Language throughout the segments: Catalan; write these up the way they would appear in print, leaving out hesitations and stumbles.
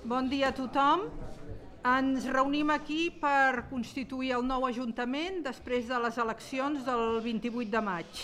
Bon dia a tothom. Ens reunim aquí per constituir el nou Ajuntament després de les eleccions del 28 de maig.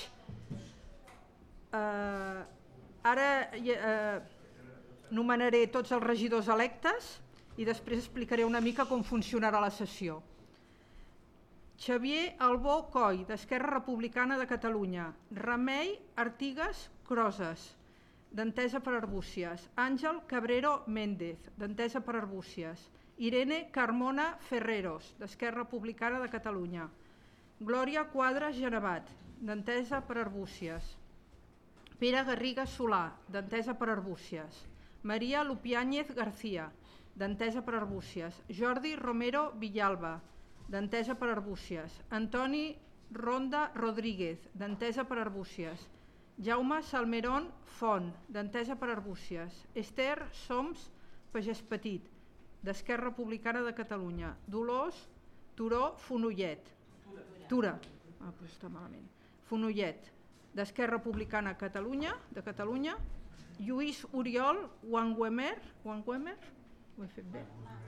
Ara nomenaré tots els regidors electes i després explicaré una mica com funcionarà la sessió. Xavier Albó Coll, d'Esquerra Republicana de Catalunya. Remei Artigas Croses, d'Entesa per Arbúcies. Àngel Cabrero Méndez, d'Entesa per Arbúcies. Irene Carmona Ferreros, d'Esquerra Republicana de Catalunya. Glòria Quadras Genevat, d'Entesa per Arbúcies. Pere Garriga Solà, d'Entesa per Arbúcies. Maria Lupiáñez García, d'Entesa per Arbúcies. Jordi Romero Villalba, d'Entesa per Arbúcies. Antoni Ronda Rodríguez, d'Entesa per Arbúcies. Jaume Salmerón Font, d'Entesa per Arbúcies. Esther Soms Pagès Petit, d'Esquerra Republicana de Catalunya. Dolors Turó Fonollet. Tura. Però està malament. Fonollet, d'Esquerra Republicana de Catalunya. Lluís Oriol Wanguemer. Ho he fet bé.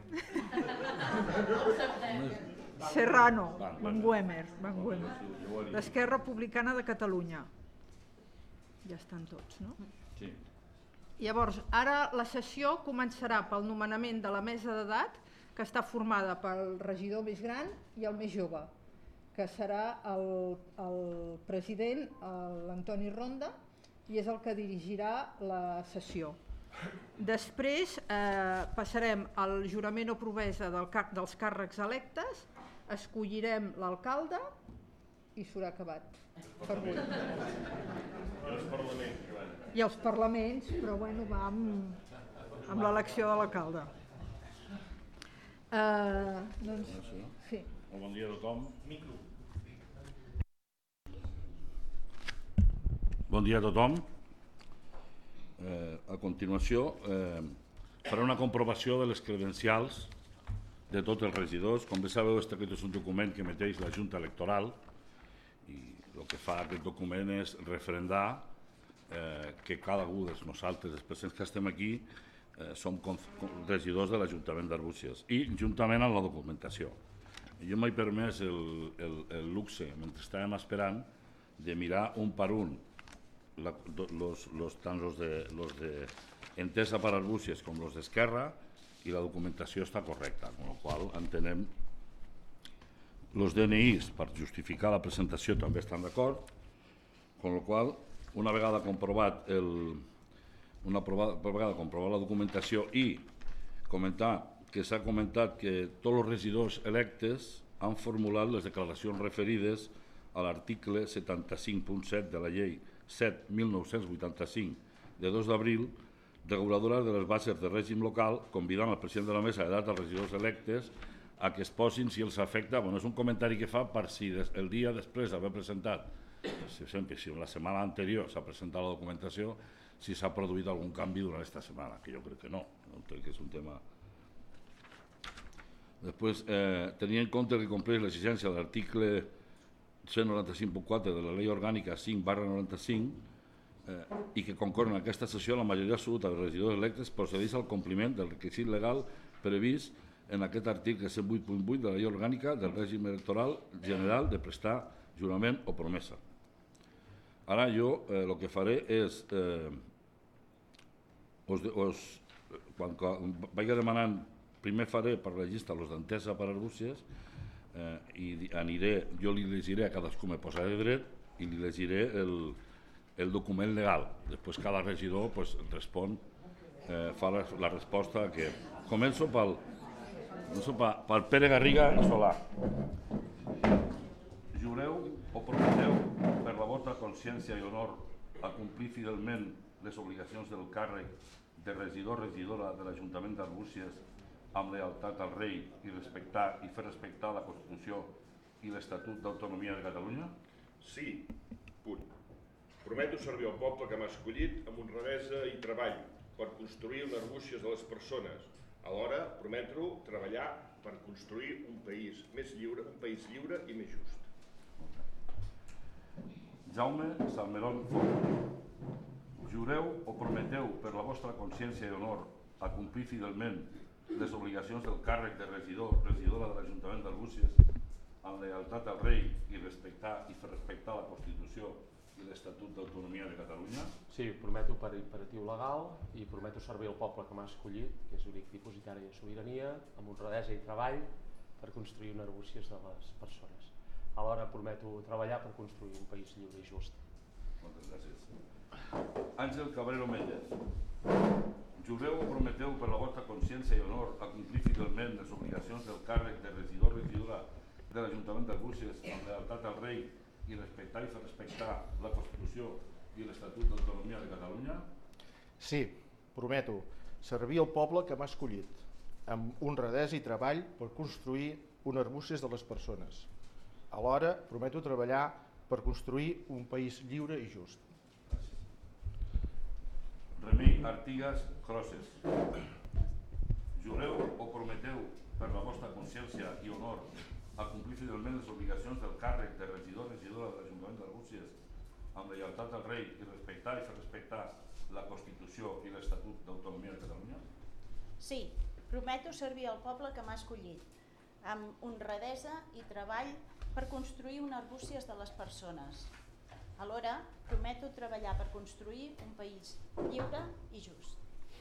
Serrano Wanguemer, d'Esquerra Republicana de Catalunya. Ja estan tots, no? Sí. Llavors, ara la sessió començarà pel nomenament de la mesa d'edat, que està formada pel regidor més gran i el més jove, que serà el president, l'Antoni Ronda, i és el que dirigirà la sessió. Després passarem al jurament o promesa dels càrrecs electes, escollirem l'alcalde i s'haurà acabat per avui. I els parlaments, però bueno, va amb l'elecció de l'alcalde. Sí. Bon dia a tothom. Bon dia a tothom. A continuació faré una comprovació de les credencials de tots els regidors. Com bé sabeu, aquest és un document que emeteix la Junta Electoral i el que fa aquest document és referendar que cada un de nosaltres, els presents que estem aquí, som regidors de l'Ajuntament d'Arbúcies i juntament amb la documentació. Jo m'he permès el luxe, mentre estàvem esperant, de mirar un per un tant los de Entesa per Arbúcies com los d'Esquerra, i la documentació està correcta, amb la qual entenem els DNIs per justificar la presentació també estan d'acord, amb la qual una vegada comprovat la documentació i comentar que s'ha comentat que tots els regidors electes han formulat les declaracions referides a l'article 75.7 de la llei 7.1985 de 2 d'abril, reguladora de les bases de règim local, convidant el president de la mesa d'edat als regidors electes a que es posin si els afecta. És un comentari que fa per si el dia després d'haver presentat, si la setmana anterior s'ha presentat la documentació, si s'ha produït algun canvi durant aquesta setmana, que jo crec que no, crec que és un tema. Després, tenint en compte que compleix l'exigència de l'article 195.4 de la Llei Orgànica 5/95 i que concorren en aquesta sessió la majoria absoluta dels regidors electes, procedeix al compliment del requisit legal previst en aquest article 108.8 de la Llei Orgànica del Règim Electoral General de prestar jurament o promesa. Ara jo el que faré és, quan vaig demanant, primer faré per la llista els d'Entesa per Arbúcies i jo li llegiré a cadascú, me posaré dret i li llegiré el document legal. Després cada regidor respon, fa la resposta que... Començo pel Pere Garriga Solà. Jureu o prometeu per la vostra consciència i honor a complir fidelment les obligacions del càrrec de regidor o regidora de l'Ajuntament d'Arbúcies amb lealtat al rei i fer respectar la Constitució i l'Estatut d'Autonomia de Catalunya? Sí, punt. Prometo servir al poble que m'ha escollit amb honradesa i treball per construir una Arbúcies de les persones. Alhora, prometo treballar per construir un país més lliure, un país lliure i més just. Jaume Salmerón Font. Jureu o prometeu per la vostra consciència i honor a complir fidelment les obligacions del càrrec de regidora de l'Ajuntament d'Arbúcies amb lleialtat al rei i respectar i fer respectar la Constitució i l'Estatut d'Autonomia de Catalunya? Sí, prometo per imperatiu legal i prometo servir el poble que m'ha escollit, que és únic dipositari de sobirania, amb honradesa i treball per construir una Arbúcies de les persones. Alhora prometo treballar per construir un país lliure i just. Moltes gràcies. Àngel Cabrero Méndez. Jureu o prometeu per la vostra consciència i honor a complir fidelment les obligacions del càrrec de regidora de l'Ajuntament d'Arbúcies amb lleialtat al rei i respectar i fer respectar la Constitució i l'Estatut d'Autonomia de Catalunya? Sí, prometo servir el poble que m'ha escollit amb honradesa i treball per construir una Arbúcies de les persones. Alhora prometo treballar per construir un país lliure i just. Remei Artigas Crosses. Jureu o prometeu per la vostra consciència i honor a complir fidelment les obligacions del càrrec de regidora de l'Ajuntament d'Arbúcies amb lleialtat al rei i respectar i fer respectar la Constitució i l'Estatut d'Autonomia de Catalunya? Sí, prometo servir el poble que m'ha escollit amb honradesa i treball per construir una Arbúcies de les persones. Alhora, prometo treballar per construir un país lliure i just.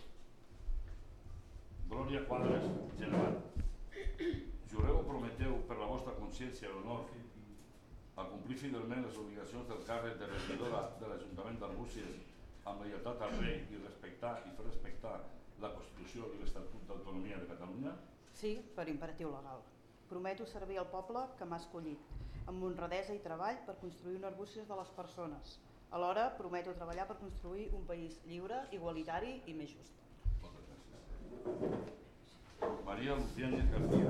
Glòria Quadres General. Jureu o prometeu per la vostra consciència i honor a complir fidelment les obligacions del càrrec de regidora de l'Ajuntament d'Arbúcies amb lleialtat al rei i respectar i fer respectar la Constitució i l'Estatut d'Autonomia de Catalunya? Sí, per imperatiu legal. Prometo servir el poble que m'ha escollit amb honradesa i treball per construir una Arbúcies de les persones. Alhora, prometo treballar per construir un país lliure, igualitari i més just. Moltes gràcies. Maria Luciana García.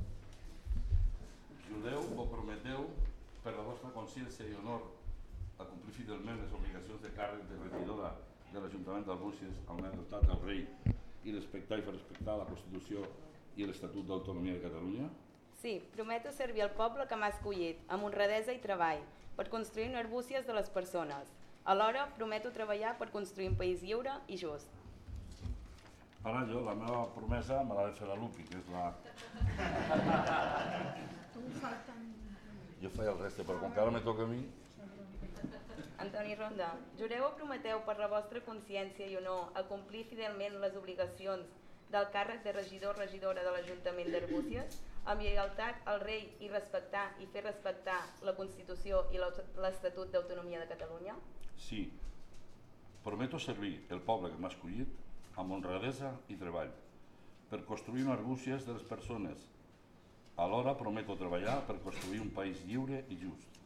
Jureu o prometeu per la vostra consciència i honor a complir fidelment les obligacions de càrrec de regidora de l'Ajuntament d'Arbúcies amb lleialtat al rei i respectar i fer respectar la Constitució i l'Estatut d'Autonomia de Catalunya? Sí, prometo servir el poble que m'ha escollit amb honradesa i treball per construir una Arbúcies de les persones. Alhora, prometo treballar per construir un país lliure i just. Ara jo, la meva promesa me l'ha de fer la Lupi, que és la... Jo feia el reste, però com que ara me toca a mi... Antoni Ronda, jureu o prometeu per la vostra consciència i honor a complir fidelment les obligacions del càrrec de regidora de l'Ajuntament d'Arbúcies amb lleialtat al rei i respectar i fer respectar la Constitució i l'Estatut d'Autonomia de Catalunya? Sí. Prometo servir el poble que m'ha escollit amb honradesa i treball per construir una Arbúcies de les persones. Alhora prometo treballar per construir un país lliure i just.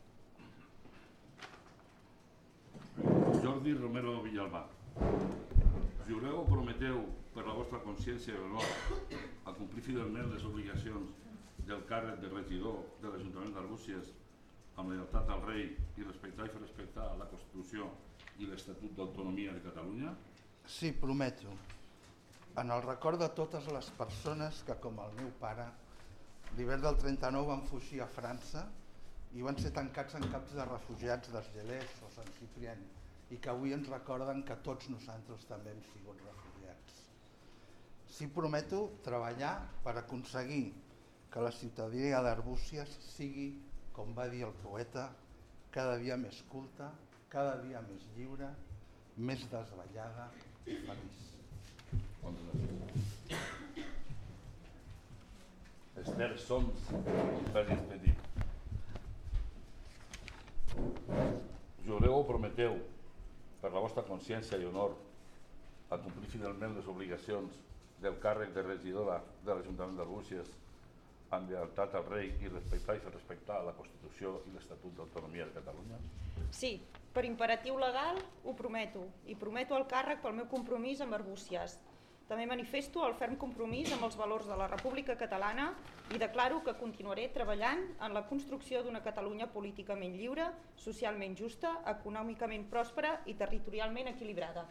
Jordi Romero Villalbà. Jureu o prometeu per la vostra consciència i honor a complir fidelment les obligacions del càrrec de regidor de l'Ajuntament d'Arbúcies amb lleialtat al rei i respectar i fer respectar la Constitució i l'Estatut d'Autonomia de Catalunya? Sí, prometo. En el record de totes les persones que, com el meu pare, l'hivern del 39 van fugir a França i van ser tancats en camps de refugiats d'Argelers o Sant Cipriani i que avui ens recorden que tots nosaltres també hem sigut refugiats. Sí, prometo treballar per aconseguir que la ciutadania d'Arbúcies sigui, com va dir el poeta, cada dia més culta, cada dia més lliure, més desvetllada i feliç. Esther Soms, Pérez Petit. Jureu o prometeu per la vostra consciència i honor a complir fidelment les obligacions del càrrec de regidora de l'Ajuntament d'Arbúcies amb lleialtat al rei i respectar i fer respectar la Constitució i l'Estatut d'Autonomia de Catalunya? Sí, per imperatiu legal ho prometo, i prometo el càrrec pel meu compromís amb Arbúcies. També manifesto el ferm compromís amb els valors de la República Catalana i declaro que continuaré treballant en la construcció d'una Catalunya políticament lliure, socialment justa, econòmicament pròspera i territorialment equilibrada.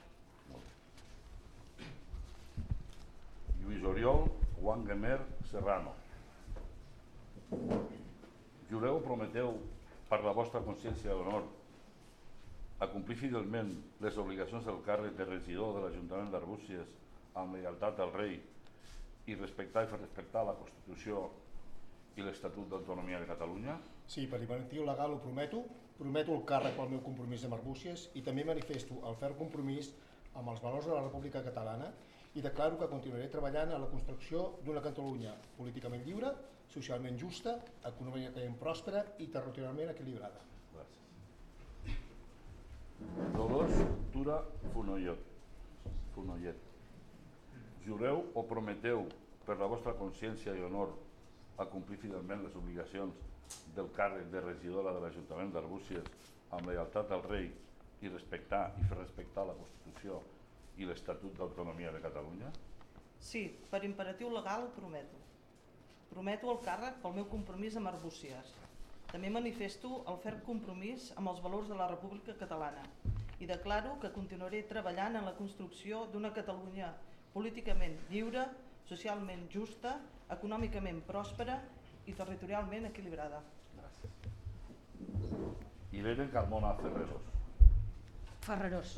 Lluís Oriol Wangemer Serrano. Jureu o prometeu per la vostra consciència d'honor a complir fidelment les obligacions del càrrec de regidor de l'Ajuntament d'Arbúcies amb lleialtat al rei i respectar i fer respectar la Constitució i l'Estatut d'Autonomia de Catalunya. Sí, per imperatiu legal ho prometo. Prometo el càrrec pel meu compromís amb Arbúcies i també manifesto el ferm compromís amb els valors de la República Catalana i declaro que continuaré treballant a la construcció d'una Catalunya políticament lliure, socialment justa, econòmicament pròspera i territorialment equilibrada. Gràcies. Dolors Tura Fonollet. Jureu o prometeu per la vostra consciència i honor a complir fidelment les obligacions del càrrec de regidora de l'Ajuntament d'Arbúcies amb lleialtat al rei i respectar i fer respectar la Constitució i l'Estatut d'Autonomia de Catalunya? Sí, per imperatiu legal ho prometo. Prometo el càrrec pel meu compromís amb Arbúcies. També manifesto el ferm compromís amb els valors de la República Catalana i declaro que continuaré treballant en la construcció d'una Catalunya políticament lliure, socialment justa, econòmicament pròspera i territorialment equilibrada. Gràcies. Irene Carmona Ferrerós.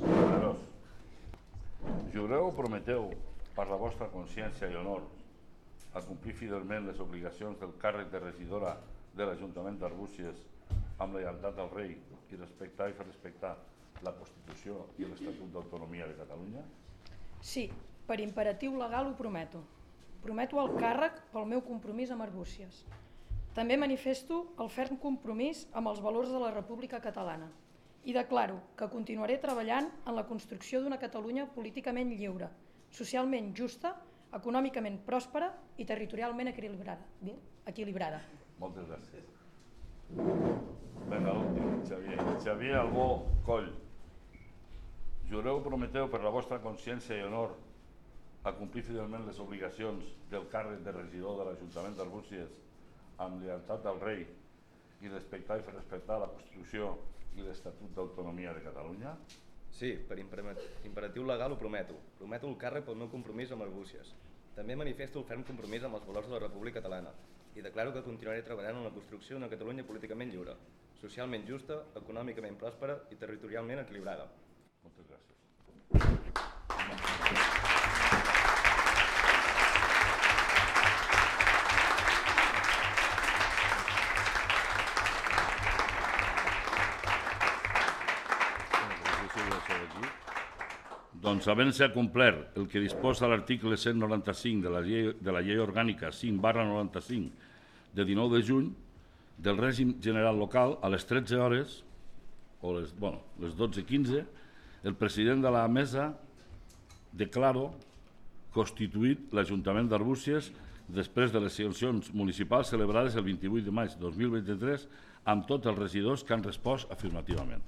Jureu o prometeu per la vostra consciència i honor a complir fidelment les obligacions del càrrec de regidora de l'Ajuntament d'Arbúcies amb lleialtat al rei i respectar i fer respectar la Constitució i l'Estatut d'Autonomia de Catalunya? Sí, per imperatiu legal ho prometo. Prometo el càrrec pel meu compromís amb Arbúcies. També manifesto el ferm compromís amb els valors de la República Catalana i declaro que continuaré treballant en la construcció d'una Catalunya políticament lliure, socialment justa, econòmicament pròspera i territorialment equilibrada. Moltes gràcies. Vinga, l'últim, Xavier Albó Coll. Jureu o prometeu per la vostra consciència i honor a complir fidelment les obligacions del càrrec de regidor de l'Ajuntament d'Arbúcies amb lleialtat al rei i respectar i fer respectar la Constitució i l'Estatut d'Autonomia de Catalunya? Sí, per imperatiu legal ho prometo. Prometo el càrrec pel meu compromís amb Arbúcies. També manifesto el ferm compromís amb els valors de la República Catalana i declaro que continuaré treballant en la construcció d'una Catalunya políticament lliure, socialment justa, econòmicament pròspera i territorialment equilibrada. Moltes gràcies. Doncs, havent-se complert el que disposa l'article 195 de la Llei Orgànica 5/95 de 19 de juny del règim general local, a les 13 hores, o les 12:15, el president de la mesa declaro constituït l'Ajuntament d'Arbúcies després de les eleccions municipals celebrades el 28 de maig de 2023 amb tots els regidors que han respost afirmativament.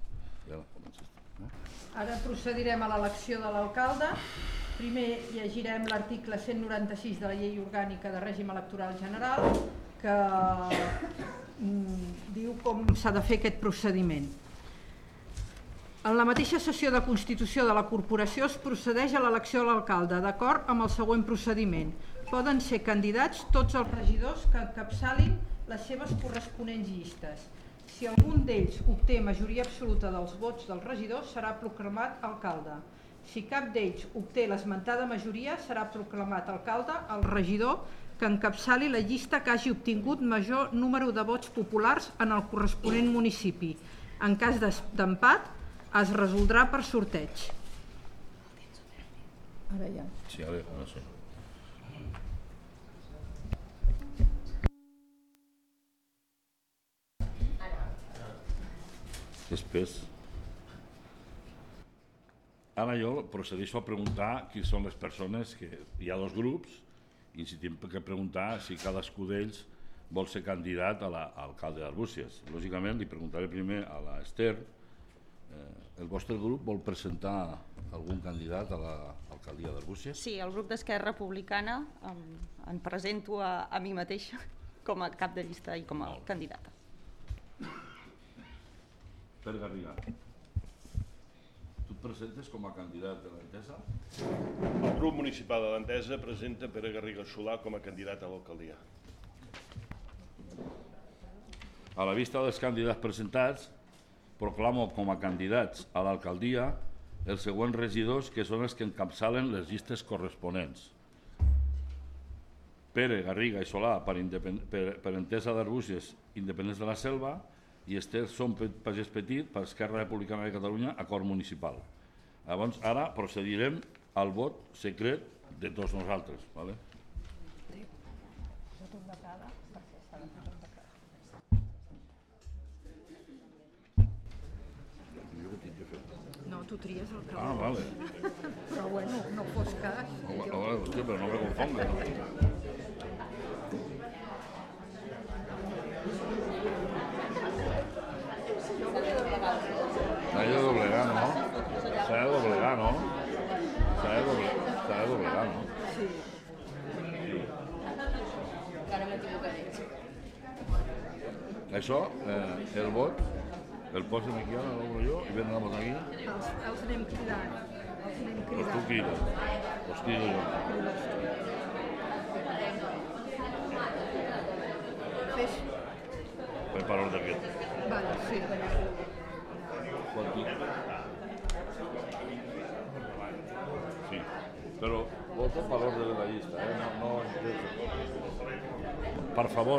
Ara procedirem a l'elecció de l'alcalde. Primer llegirem l'article 196 de la Llei Orgànica de Règim Electoral General, que diu com s'ha de fer aquest procediment. En la mateixa sessió de constitució de la corporació es procedeix a l'elecció de l'alcalde, d'acord amb el següent procediment. Poden ser candidats tots els regidors que encapçalin les seves corresponents llistes. Si algun d'ells obté majoria absoluta dels vots dels regidors, serà proclamat alcalde. Si cap d'ells obté l'esmentada majoria, serà proclamat alcalde el regidor que encapçali la llista que hagi obtingut major número de vots populars en el corresponent municipi. En cas d'empat, es resoldrà per sorteig. Ara ja. Sí, ara sí. Després, ara jo procedeixo a preguntar qui són les persones, que hi ha dos grups, i si tinc que preguntar si cadascú d'ells vol ser candidat a l'alcalde d'Arbúcies. Lògicament, li preguntaré primer a l'Ester. El vostre grup vol presentar algun candidat a l'alcaldia d'Arbúcies? Sí, el grup d'Esquerra Republicana em presento a mi mateixa com a cap de llista i com a candidata. Pere Garriga, tu et presentes com a candidat de l'Entesa? El grup municipal de l'Entesa presenta Pere Garriga Solà com a candidat a l'alcaldia. A la vista dels candidats presentats, proclamo com a candidats a l'alcaldia els següents regidors que són els que encapçalen les llistes corresponents. Pere Garriga i Solà per Entesa d'Arbúcies Independents de la Selva i Esther Som Pagès Petit per Esquerra Republicana de Catalunya, acord municipal. Llavors, ara procedirem al vot secret de tots nosaltres. Vale? No, tu tries el que Ah, vale. Però bueno, no fos cas. Hòstia, però no me confonga. S'ha de doblegar, no? S'ha de doblegar, no? S'ha de doblegar, no? Sí. Això, el vot, el posem aquí, ara l'obro jo, i venen a votar aquí. Els anem cridant. Doncs tu crida, els crido jo. Fes... Per per ordre aquest. Vale, sí. Sí, però vota per l'ordre de la llista, no... Per favor,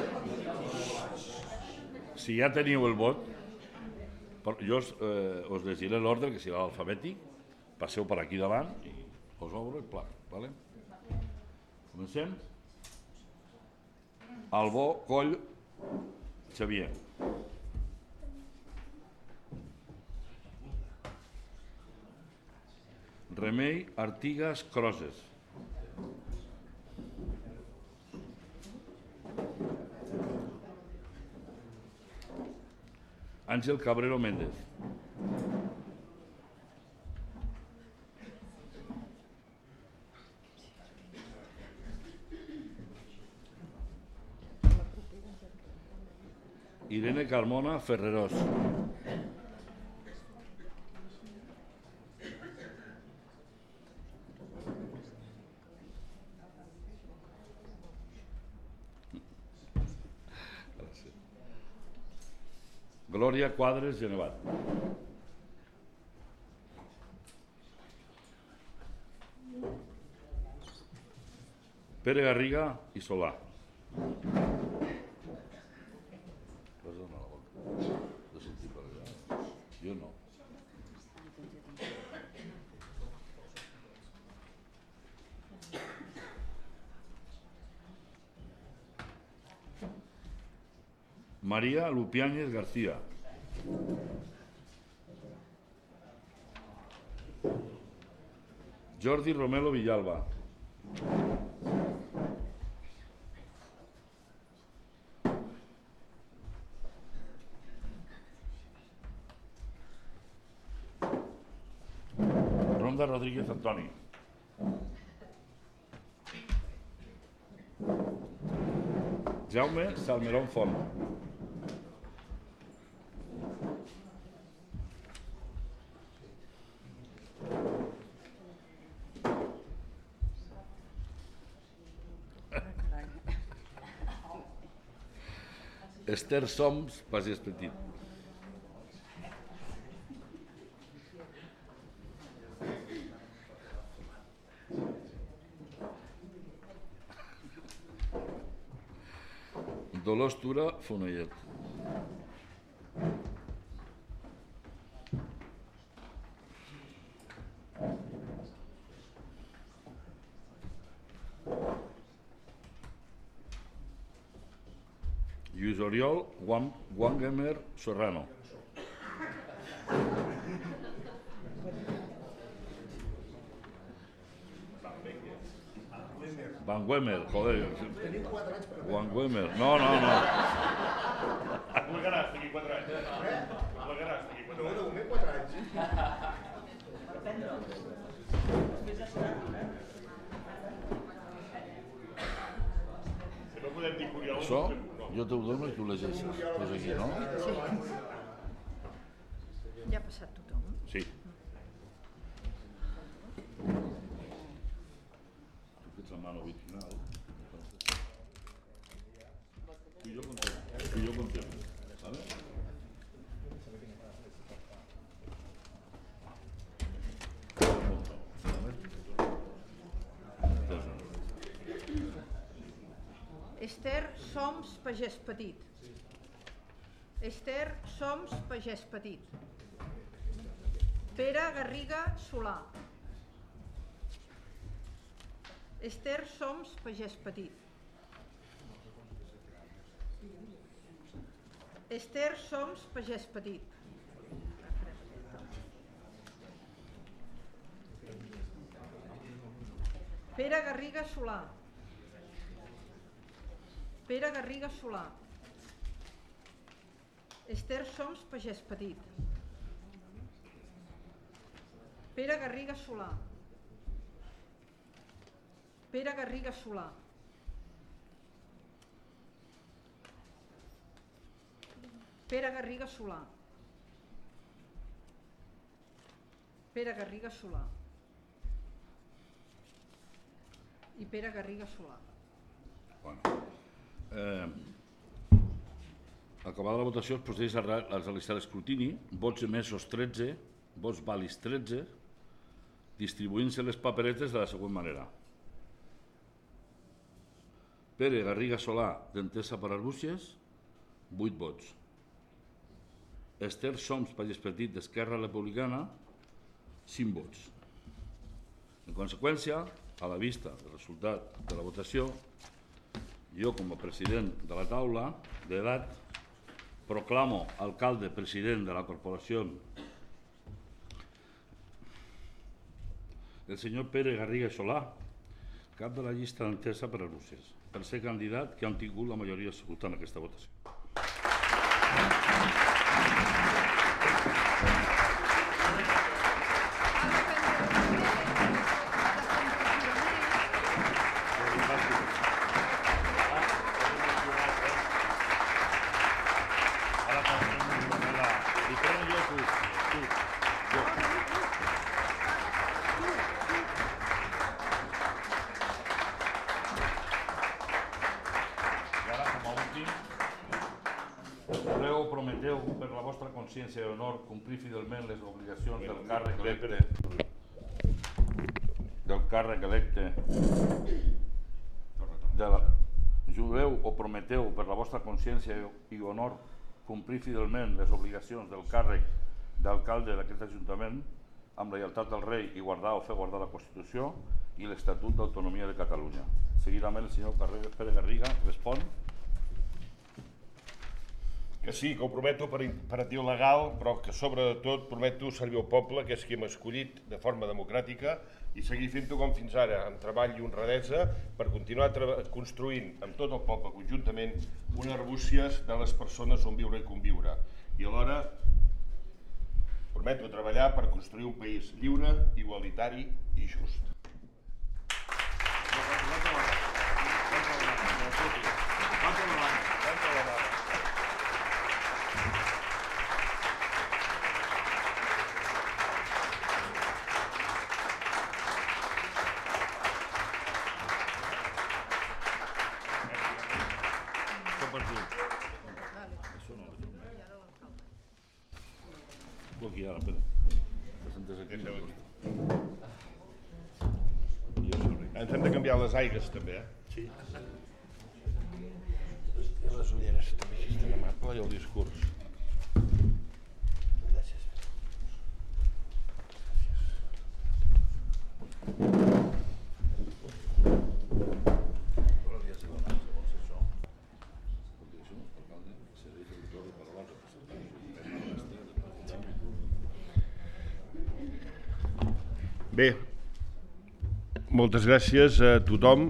si ja teniu el vot, jo us llegiré l'ordre, que serà alfabètic, passeu per aquí davant i us obro el pla. Vale? Comencem. Albó, Coll, Xavier. Remei, Artigas, Croses. Àngel Cabrero Méndez. Irene Carmona Ferrerós. Glòria Quadres Genevat. Pere Garriga i Solà. Jo no. María Lupiáñez García. Jordi Romelo Villalba. Ronda Rodríguez Antoni. Jaume Salmerón Font. Esther Soms Pagès Petit. Dolors Tura Fonellet. Lluís Oriol Wangemer Serrano. Van Wemer, joder. Van Wemer, no. Plegaràs d'aquí 4 anys. Plegaràs d'aquí 4 anys. No, de moment 4 anys. Si no podem dir Curiol... Això jo t'ho dono i tu llegeixes. Pues aquí, no? Sí. Ja ha passat tothom. Sí. La mano original. Y yo contemplo. ¿Vale? Esther Soms Pagès Petit. Esther Soms Pagès Petit. Pere Garriga Solà. Esther Soms Pagès Petit. Esther Soms Pagès Petit. Pere Garriga Solà. Pere Garriga Solà. Esther Soms Pagès Petit. Pere Garriga Solà. Pere Garriga Solà. Pere Garriga Solà. Pere Garriga Solà. I Pere Garriga Solà. Acabada la votació, es procedeix a realitzar l'escrutini. Vots emesos 13, vots vàlids 13, distribuint-se les paperetes de la següent manera. Pere Garriga Solà, d'Entesa per Arbúcies, 8 vots. Esther Soms Pagès Petit, d'Esquerra Republicana, 5 vots. En conseqüència, a la vista del resultat de la votació, jo, com a president de la taula d'edat, proclamo alcalde president de la corporació el senyor Pere Garriga Solà, cap de la llista d'Entesa per Arbúcies, per ser candidat que han tingut la majoria absoluta en aquesta votació. Consciència i honor, complir fidelment les obligacions del càrrec electe jureu o prometeu per la vostra consciència i honor complir fidelment les obligacions del càrrec d'alcalde d'aquest Ajuntament amb la lleialtat del rei i guardar o fer guardar la Constitució i l'Estatut d'Autonomia de Catalunya. Seguidament el senyor Pere Garriga respon. Que sí, que ho prometo per imperatiu legal, però que sobretot prometo servir al poble, que és qui m'ha escollit de forma democràtica, i seguir fent-ho com fins ara, amb treball i honradesa, per continuar construint amb tot el poble conjuntament unes Arbúcies de les persones on viure i conviure. I alhora prometo treballar per construir un país lliure, igualitari i just. Ens hem de canviar les aigües també, Sí. I les ulleres també, si és tan amable, i el discurs. Gràcies. Bé, moltes gràcies a tothom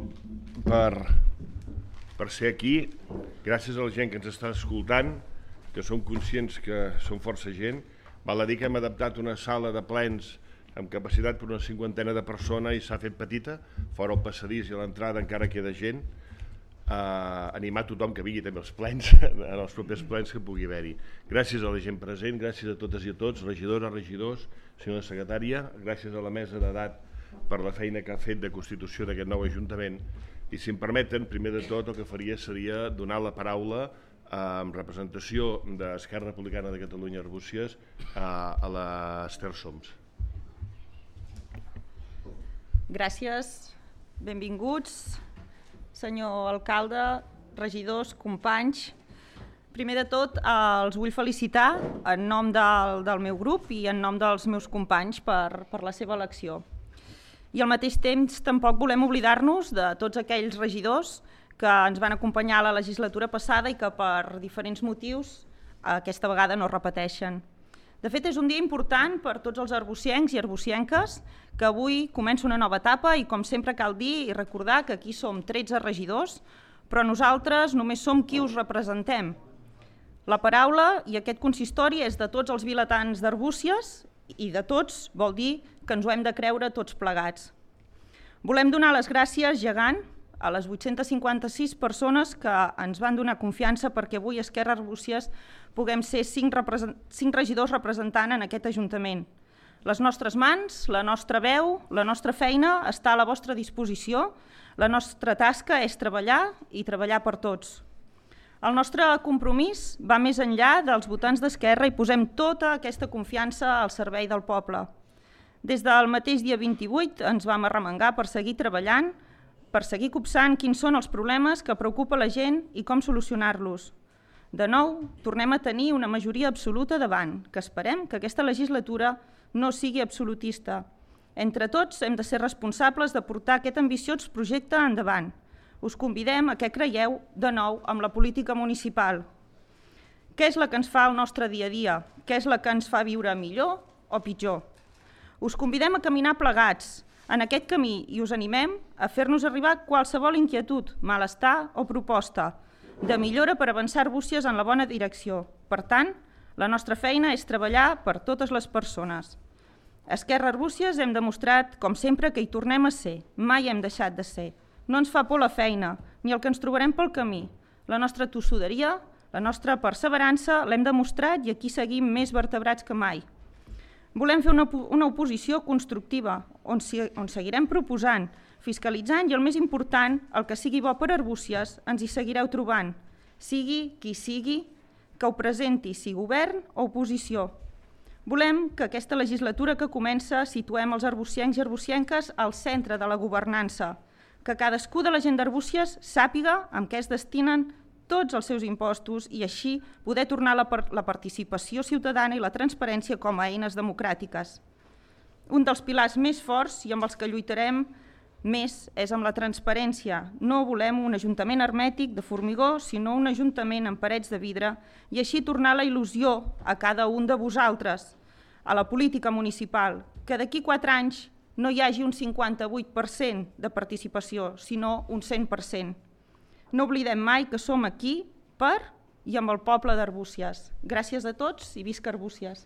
per ser aquí. Gràcies a la gent que ens està escoltant, que som conscients que som força gent. Val a dir que hem adaptat una sala de plens amb capacitat per una 50ena de persones i s'ha fet petita. Fora el passadís i a l'entrada encara queda gent. Animar tothom que vingui també als plens, en els propers plens que pugui haver-hi. Gràcies a la gent present, gràcies a totes i a tots, regidores, regidors, senyora secretària, gràcies a la mesa d'edat per la feina que ha fet de constitució d'aquest nou Ajuntament. I si em permeten, primer de tot el que faria seria donar la paraula en representació d'Esquerra Republicana de Catalunya Arbúcies a l'Esther Soms. Gràcies, benvinguts, senyor alcalde, regidors, companys. Primer de tot, els vull felicitar en nom del meu grup i en nom dels meus companys per la seva elecció. I al mateix temps tampoc volem oblidar-nos de tots aquells regidors que ens van acompanyar a la legislatura passada i que per diferents motius aquesta vegada no repeteixen. De fet, és un dia important per tots els arbuciencs i arbucienques, que avui comença una nova etapa i, com sempre, cal dir i recordar que aquí som 13 regidors, però nosaltres només som qui us representem. La paraula i aquest consistori és de tots els vilatans d'Arbúcies i de tots vol dir que ens ho hem de creure tots plegats. Volem donar les gràcies gegant a les 856 persones que ens van donar confiança perquè avui a Esquerra Arbúcies puguem ser 5 regidors representant en aquest Ajuntament. Les nostres mans, la nostra veu, la nostra feina està a la vostra disposició. La nostra tasca és treballar i treballar per tots. El nostre compromís va més enllà dels votants d'Esquerra i posem tota aquesta confiança al servei del poble. Des del mateix dia 28 ens vam arremangar per seguir treballant, per seguir copsant quins són els problemes que preocupa la gent i com solucionar-los. De nou, tornem a tenir una majoria absoluta davant, que esperem que aquesta legislatura no sigui absolutista. Entre tots hem de ser responsables de portar aquest ambiciós projecte endavant. Us convidem a que creieu de nou amb la política municipal. Què és la que ens fa el nostre dia a dia? Què és la que ens fa viure millor o pitjor? Us convidem a caminar plegats en aquest camí i us animem a fer-nos arribar qualsevol inquietud, malestar o proposta de millora per avançar Arbúcies en la bona direcció. Per tant, la nostra feina és treballar per totes les persones. A Esquerra Arbúcies hem demostrat, com sempre, que hi tornem a ser. Mai hem deixat de ser. No ens fa por la feina, ni el que ens trobarem pel camí. La nostra tossuderia, la nostra perseverança l'hem demostrat i aquí seguim més vertebrats que mai. Volem fer una oposició constructiva, on seguirem proposant, fiscalitzant i, el més important, el que sigui bo per Arbúcies, ens hi seguireu trobant. Sigui qui sigui, que ho presenti, si govern o oposició. Volem que aquesta legislatura que comença situem els arbuciencs i arbucienques al centre de la governança, que cadascú de la gent d'Arbúcies sàpiga amb què es destinen tots els seus impostos i així poder tornar la participació ciutadana i la transparència com a eines democràtiques. Un dels pilars més forts i amb els que lluitarem més és amb la transparència. No volem un ajuntament hermètic de formigó, sinó un ajuntament amb parets de vidre i així tornar la il·lusió a cada un de vosaltres, a la política municipal, que d'aquí 4 anys no hi hagi un 58% de participació, sinó un 100%. No oblidem mai que som aquí per i amb el poble d'Arbúcies. Gràcies a tots i visca Arbúcies.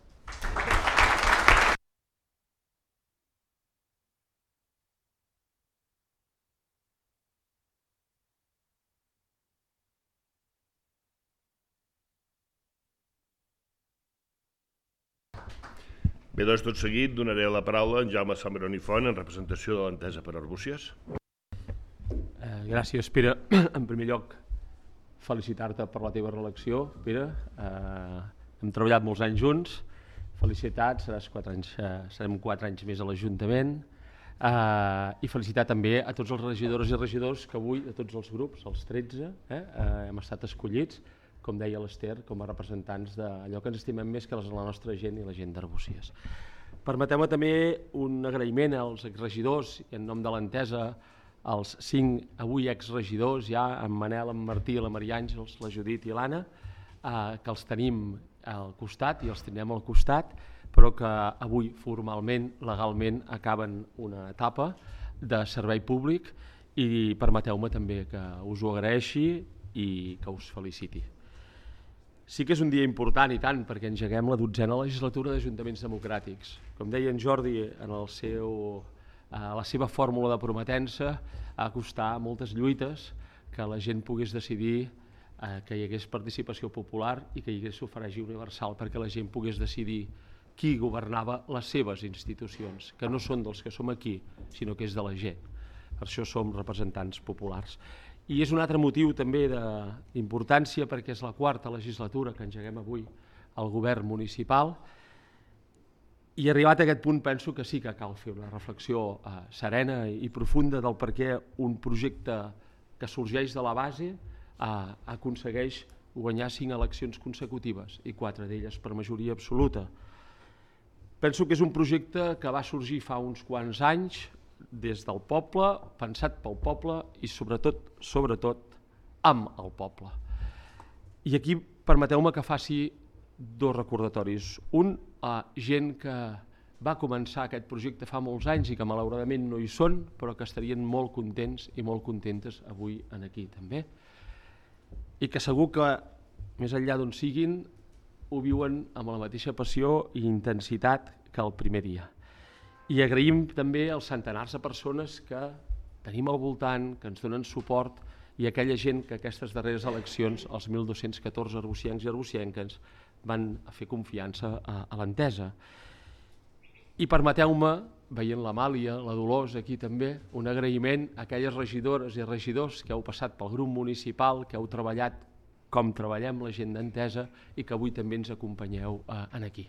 Bé, doncs tot seguit donaré la paraula a en Jaume Sambrón i Font en representació de l'Entesa per Arbúcies. Gràcies, Pere. En primer lloc, felicitar-te per la teva reelecció, Pere. Hem treballat molts anys junts. Felicitats, serem 4 anys més a l'Ajuntament. I felicitar també a tots els regidors i regidors que avui, de tots els grups, els 13, hem estat escollits, com deia l'Ester, com a representants d'allò que ens estimem més que la nostra gent i la gent d'Arbúcies. Permeteu-me també un agraïment als exregidors i en nom de l'Entesa als 5 avui exregidors, ja en Manel, en Martí, la Maria Àngels, la Judit i l'Anna, que els tenim al costat i els tindrem al costat, però que avui formalment, legalment, acaben una etapa de servei públic i permeteu-me també que us ho agraeixi i que us feliciti. Sí que és un dia important i tant perquè engeguem la 12a legislatura d'Ajuntaments Democràtics. Com deia en Jordi, en la seva fórmula de prometença ha costat moltes lluites que la gent pogués decidir que hi hagués participació popular i que hi hagués sufragi universal perquè la gent pogués decidir qui governava les seves institucions, que no són dels que som aquí, sinó que és de la gent. Per això som representants populars. I és un altre motiu també d'importància perquè és la 4a legislatura que engeguem avui al govern municipal i arribat a aquest punt penso que sí que cal fer una reflexió serena i profunda del per què un projecte que sorgeix de la base aconsegueix guanyar 5 eleccions consecutives i 4 d'elles per majoria absoluta. Penso que és un projecte que va sorgir fa uns quants anys des del poble, pensat pel poble i sobretot amb el poble. I aquí permeteu-me que faci 2 recordatoris. Un, a gent que va començar aquest projecte fa molts anys i que malauradament no hi són, però que estarien molt contents i molt contentes avui aquí també. I que segur que, més enllà d'on siguin, ho viuen amb la mateixa passió i intensitat que el primer dia. I agraïm també als centenars de persones que tenim al voltant, que ens donen suport, i aquella gent que aquestes darreres eleccions, els 1.214 arbuciencs i arbucienques, van fer confiança a l'entesa. I permeteu-me, veient l'Amàlia, la Dolors aquí també, un agraïment a aquelles regidores i regidors que heu passat pel grup municipal, que heu treballat com treballem la gent d'Entesa i que avui també ens acompanyeu aquí.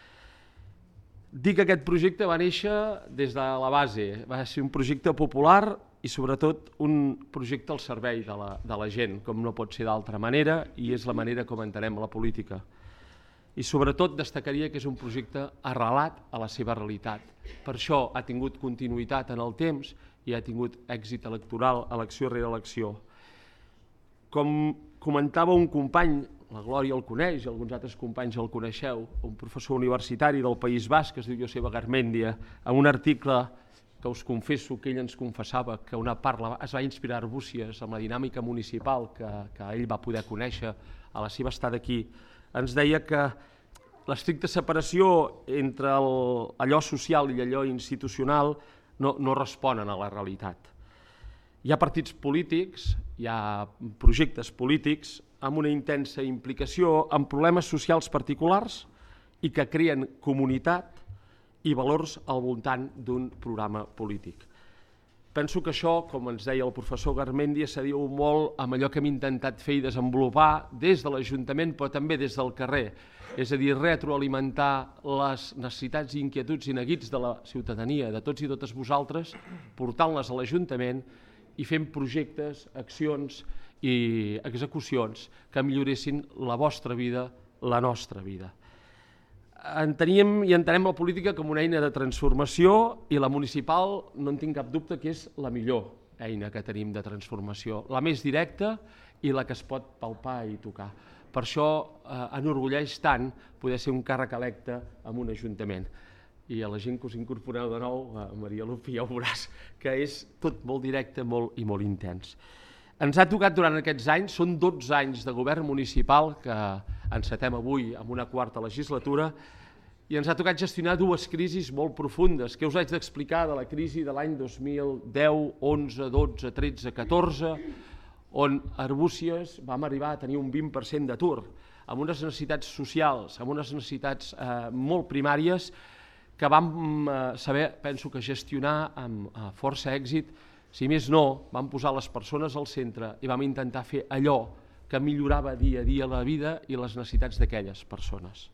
Dic que aquest projecte va néixer des de la base, va ser un projecte popular i sobretot un projecte al servei de la gent, com no pot ser d'altra manera, i és la manera com entenem la política. I sobretot destacaria que és un projecte arrelat a la seva realitat. Per això ha tingut continuïtat en el temps i ha tingut èxit electoral, elecció rere elecció. Com comentava un company, la Glòria el coneix i alguns altres companys el coneixeu, un professor universitari del País Basc que es diu Joseba Garmendia, en un article que us confesso que ell ens confessava que una part es va inspirar a Arbúcies amb la dinàmica municipal que ell va poder conèixer a la seva estada aquí, ens deia que l'estricta separació entre allò social i allò institucional no responen a la realitat. Hi ha partits polítics, hi ha projectes polítics amb una intensa implicació en problemes socials particulars i que creen comunitat i valors al voltant d'un programa polític. Penso que això, com ens deia el professor Garmendia, s'adiu molt amb allò que hem intentat fer i desenvolupar des de l'Ajuntament, però també des del carrer. És a dir, retroalimentar les necessitats i inquietuds i neguits de la ciutadania, de tots i totes vosaltres, portant-les a l'Ajuntament i fent projectes, accions i execucions que milloressin la vostra vida, la nostra vida. Enteníem i entenem la política com una eina de transformació i la municipal no en tinc cap dubte que és la millor eina que tenim de transformació, la més directa i la que es pot palpar i tocar. Per això enorgulleix tant poder ser un càrrec electe en un ajuntament. I a la gent que us incorporeu de nou, Maria Lupi, ja ho veuràs, que és tot molt directe i molt intens. Ens ha tocat durant aquests anys, són 12 anys de govern municipal que encetem avui amb una 4a legislatura i ens ha tocat gestionar 2 crisis molt profundes que us haig d'explicar de la crisi de l'any 2010, 11, 12, 13, 14, on Arbúcies vam arribar a tenir un 20% d'atur, amb unes necessitats socials, amb unes necessitats molt primàries que vam saber, penso que gestionar amb força èxit. Si més no, vam posar les persones al centre i vam intentar fer allò que millorava dia a dia la vida i les necessitats d'aquelles persones.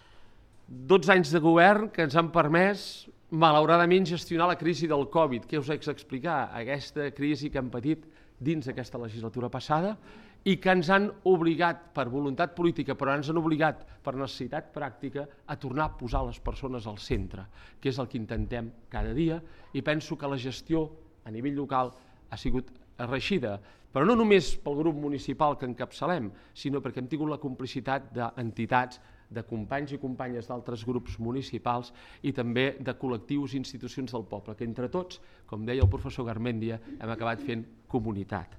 12 anys de govern que ens han permès, malauradament, gestionar la crisi del Covid. Què us haig d'explicar? Aquesta crisi que hem patit dins d'aquesta legislatura passada i que ens han obligat, per voluntat política, però ens han obligat per necessitat pràctica, a tornar a posar les persones al centre, que és el que intentem cada dia, i penso que la gestió a nivell local ha sigut reeixida, però no només pel grup municipal que encapçalem, sinó perquè hem tingut la complicitat d'entitats, de companys i companyes d'altres grups municipals i també de col·lectius i institucions del poble, que entre tots, com deia el professor Garmendia, hem acabat fent comunitat.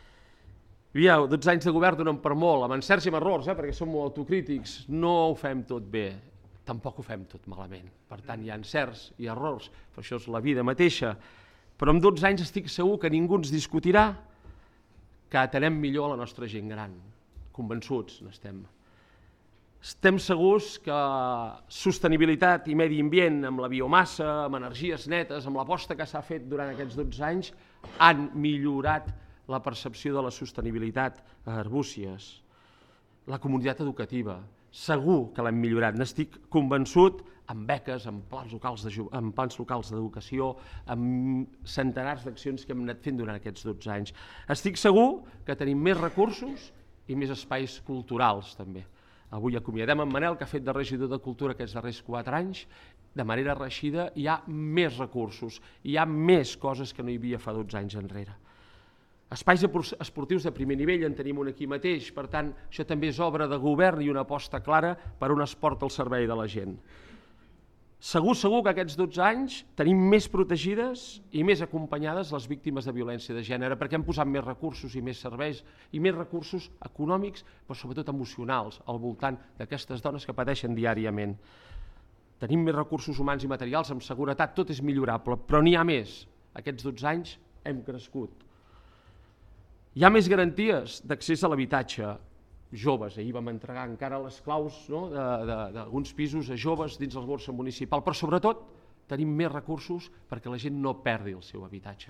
12 anys de govern donen per molt, amb encerts i amb errors, perquè som molt autocrítics, no ho fem tot bé, tampoc ho fem tot malament. Per tant, hi ha encerts i errors, però això és la vida mateixa. Però en 12 anys estic segur que ningú ens discutirà que atenem millor a la nostra gent gran. Convençuts n'estem. Estem segurs que sostenibilitat i medi ambient amb la biomassa, amb energies netes, amb l'aposta que s'ha fet durant aquests 12 anys, han millorat la percepció de la sostenibilitat a Arbúcies. La comunitat educativa. segur que l'hem millorat, n'estic convençut, amb beques, amb plans locals d'educació, amb centenars d'accions que hem anat fent durant aquests 12 anys. Estic segur que tenim més recursos i més espais culturals també. Avui acomiadem en Manel, que ha fet de regidor de Cultura aquests darrers 4 anys. De manera reeixida hi ha més recursos, hi ha més coses que no hi havia fa 12 anys enrere. Espais esportius de primer nivell en tenim un aquí mateix, per tant, això també és obra de govern i una aposta clara per un esport al servei de la gent. Segur que aquests 12 anys tenim més protegides i més acompanyades les víctimes de violència de gènere, perquè hem posat més recursos i més serveis i més recursos econòmics, però sobretot emocionals, al voltant d'aquestes dones que pateixen diàriament. Tenim més recursos humans i materials, amb seguretat, tot és millorable, però n'hi ha més. Aquests 12 anys hem crescut. Hi ha més garanties d'accés a l'habitatge. Joves, ahir vam entregar encara les claus d'alguns pisos a joves dins la borsa municipal, però sobretot tenim més recursos perquè la gent no perdi el seu habitatge.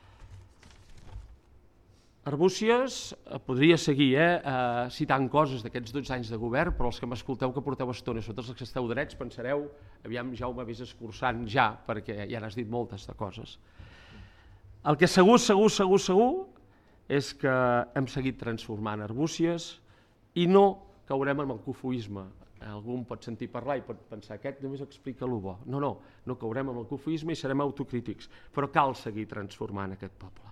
Arbúcies, podria seguir citant coses d'aquests 12 anys de govern, però els que m'escolteu que porteu estona, sobretot els que esteu drets, pensareu, aviam, Jaume, vés escurçant ja, perquè ja n'has dit moltes de coses. El que segur és que hem seguit transformant Arbúcies i no caurem en el cofoisme. Algú em pot sentir parlar i pot pensar aquest només explica el bo. No caurem en el cofoisme i serem autocrítics, però cal seguir transformant aquest poble.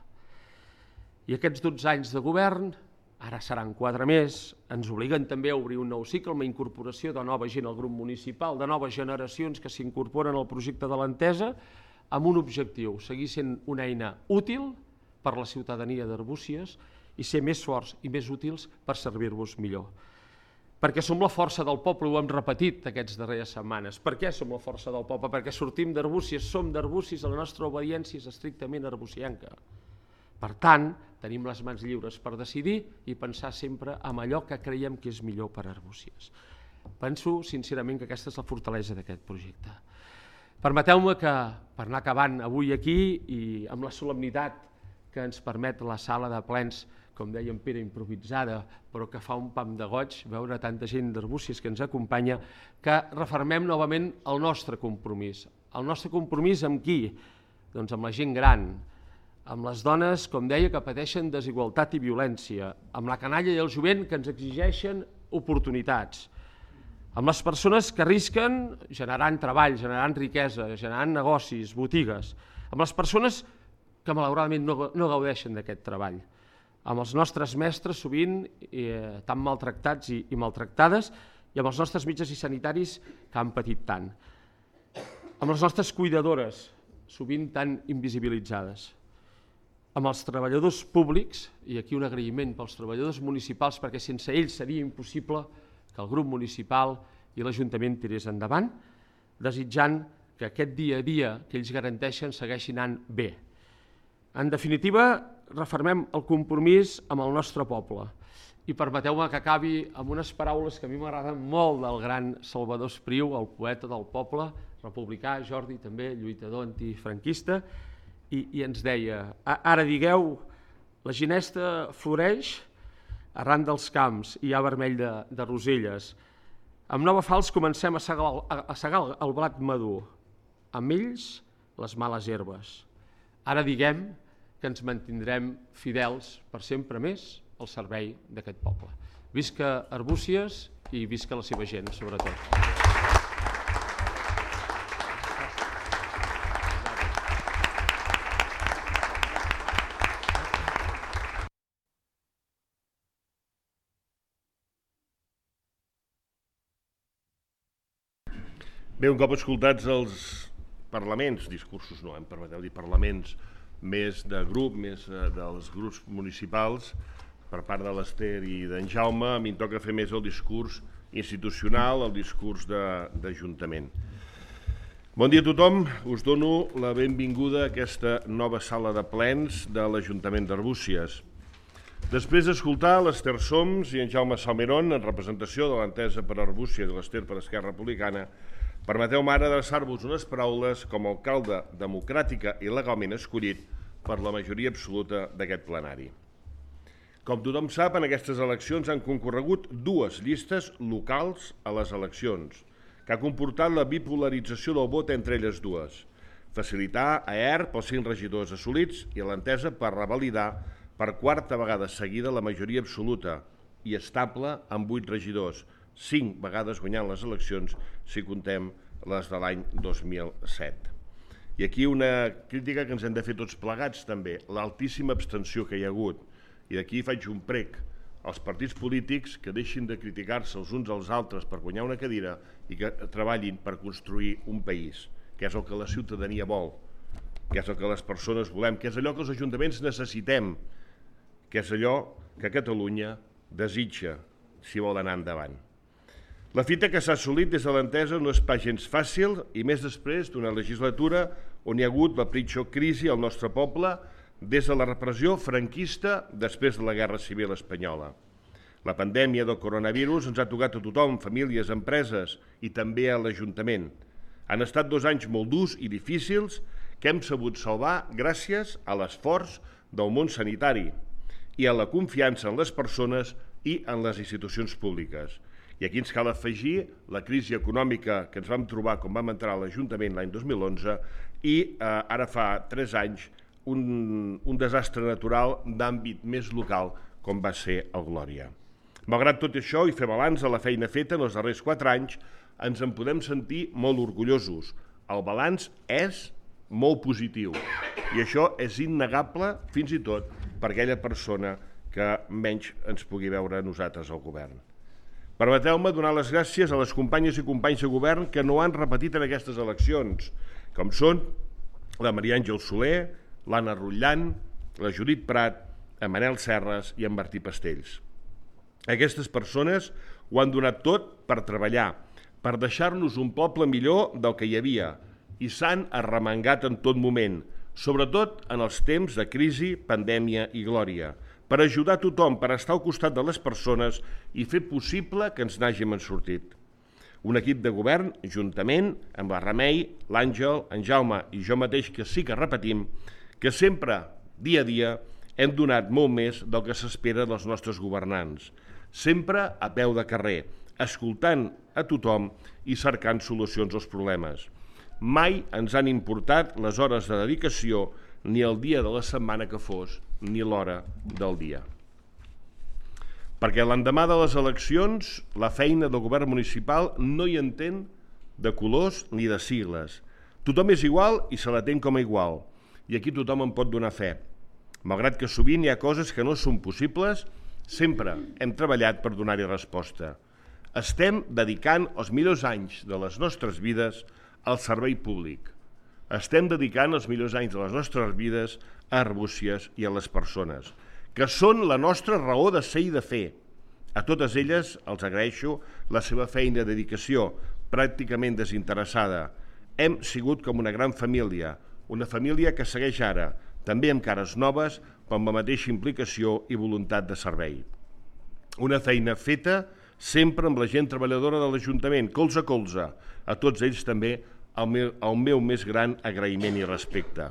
I aquests 12 anys de govern, ara seran 4 més, ens obliguen també a obrir un nou cicle amb la incorporació de nova gent al grup municipal, de noves generacions que s'incorporen al projecte de l'Entesa, amb un objectiu, seguir sent una eina útil per la ciutadania d'Arbúcies i ser més forts i més útils per servir-vos millor. Perquè som la força del poble, ho hem repetit aquestes darreres setmanes. Per què som la força del poble? Perquè sortim d'Arbúcies, som d'Arbúcies, la nostra obediència és estrictament arbusianca. Per tant, tenim les mans lliures per decidir i pensar sempre en allò que creiem que és millor per Arbúcies. Penso, sincerament, que aquesta és la fortalesa d'aquest projecte. Permeteu-me que, per anar acabant avui aquí i amb la solemnitat que ens permet la sala de plens, com deia en Pere, improvisada, però que fa un pam de goig veure tanta gent d'Arbúcies que ens acompanya, que refermem novament el nostre compromís. El nostre compromís amb qui? Doncs amb la gent gran, amb les dones, com deia, que pateixen desigualtat i violència, amb la canalla i el jovent que ens exigeixen oportunitats, amb les persones que arrisquen generant treball, generant riquesa, generant negocis, botigues, amb les persones que malauradament no gaudeixen d'aquest treball, amb els nostres mestres sovint tan maltractats i maltractades i amb els nostres metges i sanitaris que han patit tant, amb les nostres cuidadores sovint tan invisibilitzades, amb els treballadors públics, i aquí un agraïment pels treballadors municipals perquè sense ells seria impossible que el grup municipal i l'Ajuntament tirés endavant, desitjant que aquest dia a dia que ells garanteixen segueixi anant bé. En definitiva, refermem el compromís amb el nostre poble i permeteu-me que acabi amb unes paraules que a mi m'agraden molt del gran Salvador Espriu, el poeta del poble, republicà, Jordi també, lluitador antifranquista, i ens deia, ara digueu, la ginesta floreix arran dels camps i hi ha vermell de roselles. Amb nova falç comencem a segar el blat madur, amb ells les males herbes. Ara diguem que ens mantindrem fidels per sempre més al servei d'aquest poble. Visca Arbúcies i visca la seva gent, sobretot. Bé, un cop escoltats els parlaments, discursos no, em permeteu dir parlaments, més de grup, més dels grups municipals, per part de l'Ester i d'en Jaume, a mi em toca fer més el discurs institucional, el discurs d'Ajuntament. Bon dia a tothom, us dono la benvinguda a aquesta nova sala de plens de l'Ajuntament d'Arbúcies. Després d'escoltar l'Ester Soms i en Jaume Salmerón, en representació de l'Entesa per Arbúcies i l'Ester per Esquerra Republicana, permeteu-me ara adreçar-vos unes paraules com a alcalde democràtica i legalment escollit per la majoria absoluta d'aquest plenari. Com tothom sap, en aquestes eleccions han concorregut dues llistes locals a les eleccions, que ha comportat la bipolarització del vot entre elles dues, facilitar a ERP els 5 regidors assolits i a l'Entesa per revalidar per quarta vegada seguida la majoria absoluta i estable amb 8 regidors, 5 vegades guanyant les eleccions si contem les de l'any 2007. I aquí una crítica que ens hem de fer tots plegats també, l'altíssima abstenció que hi ha hagut. I d'aquí faig un prec als partits polítics que deixin de criticar-se els uns als altres per guanyar una cadira i que treballin per construir un país, que és el que la ciutadania vol, que és el que les persones volem, que és allò que els ajuntaments necessitem, que és allò que Catalunya desitja si vol anar endavant. La fita que s'ha assolit des de l'Entesa no és pas gens fàcil i més després d'una legislatura on hi ha hagut la pitjor crisi al nostre poble des de la repressió franquista després de la Guerra Civil espanyola. La pandèmia del coronavirus ens ha tocat a tothom, famílies, empreses i també a l'Ajuntament. Han estat 2 anys molt durs i difícils que hem sabut salvar gràcies a l'esforç del món sanitari i a la confiança en les persones i en les institucions públiques. I aquí ens cal afegir la crisi econòmica que ens vam trobar quan vam entrar a l'Ajuntament l'any 2011 i ara fa 3 anys un desastre natural d'àmbit més local com va ser el Glòria. Malgrat tot això i fer balanç de la feina feta en els darrers 4 anys, ens en podem sentir molt orgullosos. El balanç és molt positiu i això és innegable fins i tot per aquella persona que menys ens pugui veure a nosaltres al govern. Permeteu-me donar les gràcies a les companyes i companys de govern que no han repetit en aquestes eleccions, com són la Maria Àngel Soler, l'Anna Rotllant, la Judit Prat, en Manel Serres i en Martí Pastells. Aquestes persones ho han donat tot per treballar, per deixar-nos un poble millor del que hi havia i s'han arremangat en tot moment, sobretot en els temps de crisi, pandèmia i glòria, per ajudar a tothom, per estar al costat de les persones i fer possible que ens n'hàgim en sortit. Un equip de govern, juntament amb la Remei, l'Àngel, en Jaume i jo mateix, que sí que repetim, que sempre, dia a dia, hem donat molt més del que s'espera dels nostres governants, sempre a peu de carrer, escoltant a tothom i cercant solucions als problemes. Mai ens han importat les hores de dedicació, ni el dia de la setmana que fos, ni l'hora del dia. Perquè l'endemà de les eleccions, la feina del govern municipal no hi entén de colors ni de sigles. Tothom és igual i se l'atén com a igual. I aquí tothom en pot donar fe. Malgrat que sovint hi ha coses que no són possibles, sempre hem treballat per donar-hi resposta. Estem dedicant els millors anys de les nostres vides al servei públic. Estem dedicant els millors anys de les nostres vides a Arbúcies i a les persones, que són la nostra raó de ser i de fer. A totes elles els agraeixo la seva feina i dedicació, pràcticament desinteressada. Hem sigut com una gran família, una família que segueix ara, també amb cares noves, però amb la mateixa implicació i voluntat de servei. Una feina feta sempre amb la gent treballadora de l'Ajuntament, colze a colze, a tots ells també el meu més gran agraïment i respecte.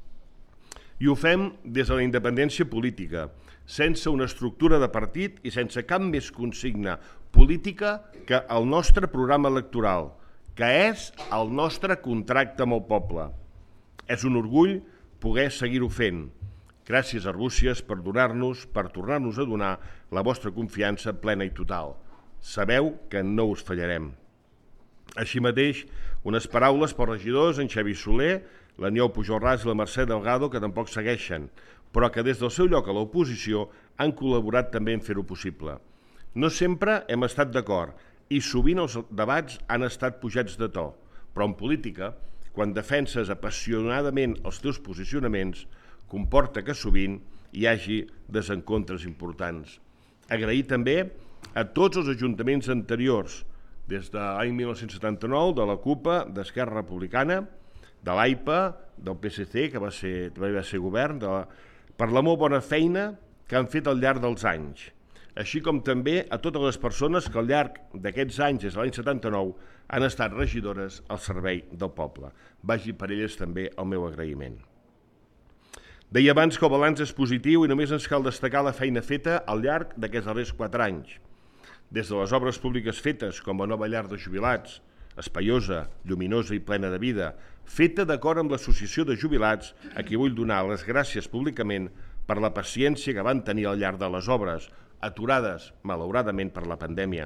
I ho fem des de la independència política, sense una estructura de partit i sense cap més consigna política que el nostre programa electoral, que és el nostre contracte amb el poble. És un orgull poder seguir-ho fent. Gràcies, Arbúcies, per tornar-nos a donar la vostra confiança plena i total. Sabeu que no us fallarem. Així mateix, unes paraules pels regidors, en Xavi Soler, l'Aniol Pujolràs i la Mercè Delgado, que tampoc segueixen, però que des del seu lloc a l'oposició han col·laborat també en fer-ho possible. No sempre hem estat d'acord i sovint els debats han estat pujats de to, però en política, quan defenses apassionadament els teus posicionaments, comporta que sovint hi hagi desencontres importants. Agrair també a tots els ajuntaments anteriors, des de l'any 1979, de la CUPA, d'Esquerra Republicana, de l'AIPA, del PSC, que també va ser govern, per la molt bona feina que han fet al llarg dels anys, així com també a totes les persones que al llarg d'aquests anys, des de l'any 79, han estat regidores al servei del poble. Vagi per elles també el meu agraïment. Deia abans que el balanç és positiu i només ens cal destacar la feina feta al llarg d'aquests darrers 4 anys. Des de les obres públiques fetes, com la nova llar de jubilats, espaiosa, lluminosa i plena de vida, feta d'acord amb l'associació de jubilats, a qui vull donar les gràcies públicament per la paciència que van tenir al llarg de les obres, aturades, malauradament, per la pandèmia.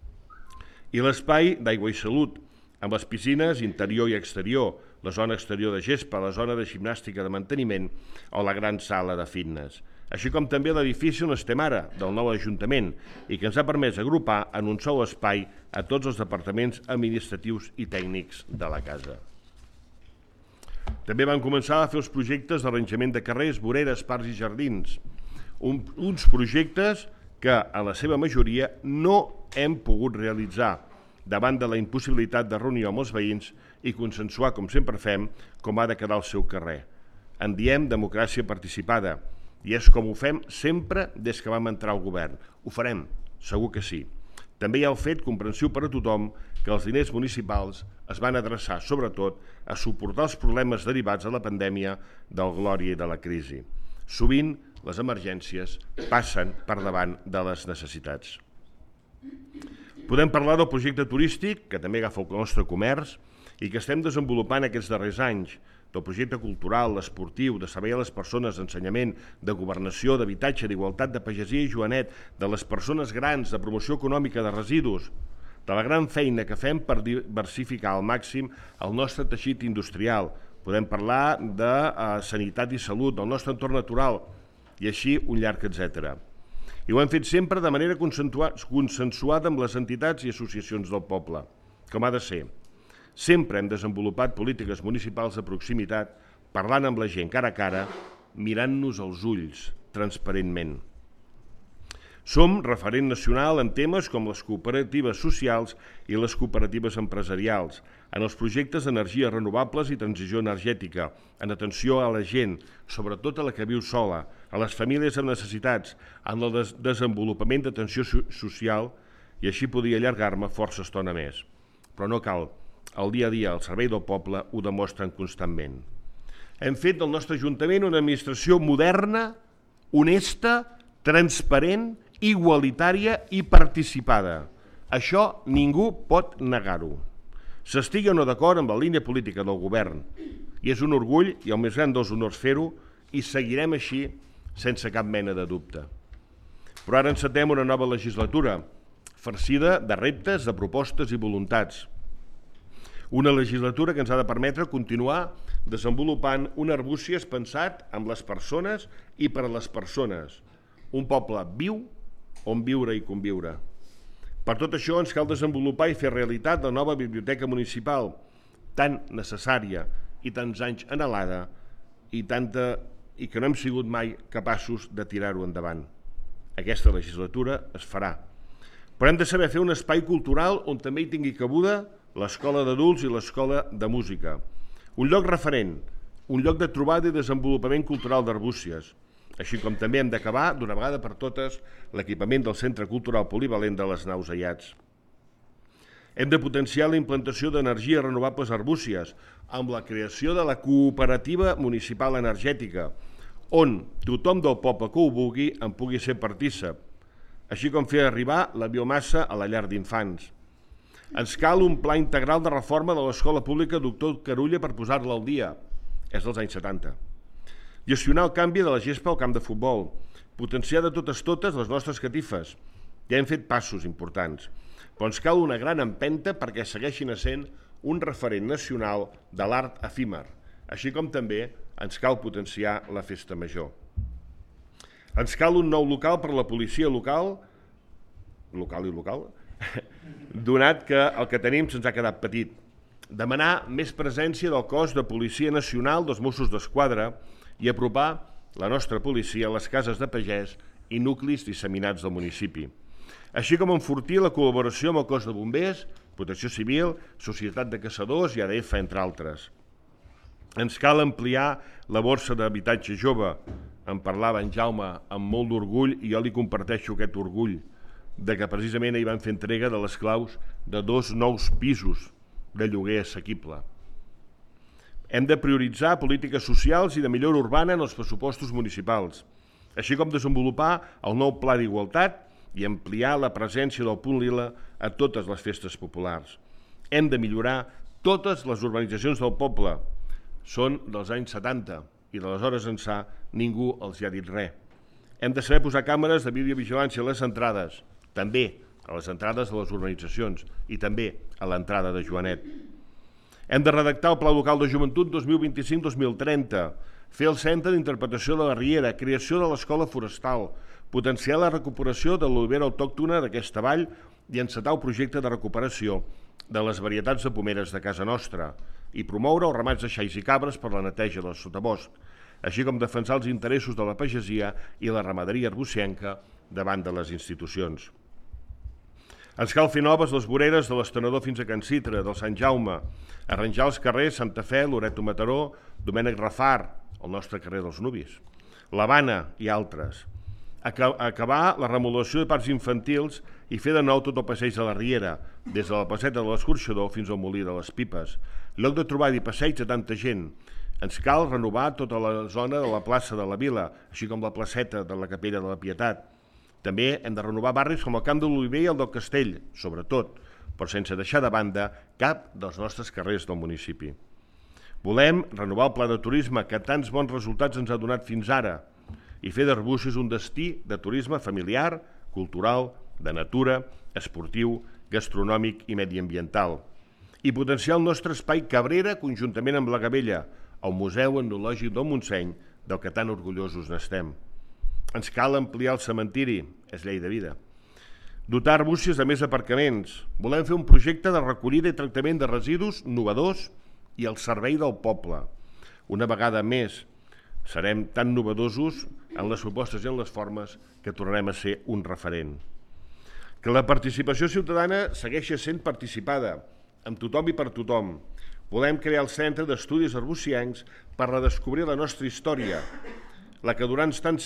I l'espai d'Aigua i Salut, amb les piscines interior i exterior, la zona exterior de gespa, la zona de gimnàstica de manteniment o la gran sala de fitness. Així com també l'edifici on estem ara, del nou Ajuntament, i que ens ha permès agrupar en un sol espai a tots els departaments administratius i tècnics de la casa. També van començar a fer els projectes d'arranjament de carrers, voreres, parcs i jardins, uns projectes que, en la seva majoria, no hem pogut realitzar davant de la impossibilitat de reunió amb els veïns i consensuar, com sempre fem, com ha de quedar el seu carrer. En diem democràcia participada, i és com ho fem sempre des que vam entrar al govern. Ho farem, segur que sí. També hi ha el fet comprensiu per a tothom que els diners municipals es van adreçar, sobretot, a suportar els problemes derivats de la pandèmia, del glòria i de la crisi. Sovint, les emergències passen per davant de les necessitats. Podem parlar del projecte turístic, que també agafa el nostre comerç, i que estem desenvolupant aquests darrers anys, del projecte cultural, esportiu, de servei a les persones, d'ensenyament, de governació, d'habitatge, d'igualtat, de pagesia i joanet, de les persones grans, de promoció econòmica, de residus, de la gran feina que fem per diversificar al màxim el nostre teixit industrial. Podem parlar de sanitat i salut, del nostre entorn natural, i així un llarg etcètera. I ho hem fet sempre de manera consensuada amb les entitats i associacions del poble, com ha de ser. Sempre hem desenvolupat polítiques municipals de proximitat, parlant amb la gent cara a cara, mirant-nos als ulls, transparentment. Som referent nacional en temes com les cooperatives socials i les cooperatives empresarials, en els projectes d'energies renovables i transició energètica, en atenció a la gent, sobretot a la que viu sola, a les famílies amb necessitats, en el desenvolupament d'atenció social, i així podria allargar-me força estona més. Però no cal, el dia a dia, el servei del poble ho demostren constantment. Hem fet del nostre Ajuntament una administració moderna, honesta, transparent, igualitària i participada. Això ningú pot negar-ho. S'estigui o no d'acord amb la línia política del govern, i és un orgull i el més gran dels honors fer-ho, i seguirem així sense cap mena de dubte. Però ara encetem una nova legislatura, farcida de reptes, de propostes i voluntats. Una legislatura que ens ha de permetre continuar desenvolupant un Arbúcies pensat amb les persones i per a les persones. Un poble viu on viure i conviure. Per tot això ens cal desenvolupar i fer realitat la nova biblioteca municipal, tan necessària i tants anys anhelada i que no hem sigut mai capaços de tirar-ho endavant. Aquesta legislatura es farà. Però hem de saber fer un espai cultural on també hi tingui cabuda l'escola d'adults i l'escola de música. Un lloc referent, un lloc de trobada i desenvolupament cultural d'Arbúcies, així com també hem d'acabar, d'una vegada per totes, l'equipament del Centre Cultural Polivalent de les Naus Aiats. Hem de potenciar la implantació d'energies renovables a Arbúcies amb la creació de la cooperativa municipal energètica, on tothom del poble que ho vulgui en pugui ser partícip, així com fer arribar la biomassa a la llar d'infants. Ens cal un pla integral de reforma de l'escola pública Doctor Carulla per posar-la al dia. És dels anys 70. Gestionar el canvi de la gespa al camp de futbol. Potenciar de totes les nostres catifes. Ja hem fet passos importants, però ens cal una gran empenta perquè segueixin essent un referent nacional de l'art efímer, així com també ens cal potenciar la festa major. Ens cal un nou local per a la policia local, donat que el que tenim se'ns ha quedat petit. Demanar més presència del cos de Policia Nacional dels Mossos d'Esquadra i apropar la nostra policia a les cases de pagès i nuclis disseminats del municipi. Així com enfortir la col·laboració amb el cos de bombers, Protecció Civil, Societat de Caçadors i ADF, entre altres. Ens cal ampliar la borsa d'habitatge jove. En parlava en Jaume amb molt d'orgull i jo li comparteixo aquest orgull de que precisament ahir van fer entrega de les claus de 2 nous pisos de lloguer assequible. Hem de prioritzar polítiques socials i de millora urbana en els pressupostos municipals, així com desenvolupar el nou pla d'igualtat i ampliar la presència del punt lila a totes les festes populars. Hem de millorar totes les urbanitzacions del poble. Són dels anys 70 i d'aleshores ençà ningú els hi ha dit res. Hem de saber posar càmeres de videovigilància a les entrades, també a les entrades de les urbanitzacions i també a l'entrada de Joanet. Hem de redactar el Pla Local de Joventut 2025-2030, fer el Centre d'Interpretació de la Riera, creació de l'Escola Forestal, potenciar la recuperació de l'olivera autòctona d'aquesta vall i encetar el projecte de recuperació de les varietats de pomeres de casa nostra i promoure els ramats de xais i cabres per la neteja del sotabosc, així com defensar els interessos de la pagesia i la ramaderia arbucienca davant de les institucions. Ens cal fer noves les voreres de l'Estenedor fins a Can Citra, del Sant Jaume, arranjar els carrers Santa Fe, Loreto Mataró, Domènec Rafar, el nostre carrer dels Nuvis, l'Havana i altres. Acabar la remodelació de parcs infantils i fer de nou tot el passeig de la Riera, des de la placeta de l'Escorxador fins al Molí de les Pipes, lloc de trobada i passeig de tanta gent. Ens cal renovar tota la zona de la plaça de la Vila, així com la placeta de la Capella de la Pietat. També hem de renovar barris com el Camp de l'Oliver i el del Castell, sobretot, però sense deixar de banda cap dels nostres carrers del municipi. Volem renovar el pla de turisme que tants bons resultats ens ha donat fins ara i fer d'Arbúcies un destí de turisme familiar, cultural, de natura, esportiu, gastronòmic i mediambiental. I potenciar el nostre espai Cabrera conjuntament amb la Gavella, el Museu Etnològic del Montseny, del que tan orgullosos n'estem. Ens cal ampliar el cementiri, és llei de vida. Dotar Arbúcies de més aparcaments. Volem fer un projecte de recollida i tractament de residus innovadors i al servei del poble. Una vegada més, serem tan novedosos en les propostes i en les formes que tornarem a ser un referent. Que la participació ciutadana segueixi sent participada, amb tothom i per tothom. Volem crear el Centre d'Estudis Arbuciencs per redescobrir la nostra història, la que durant tants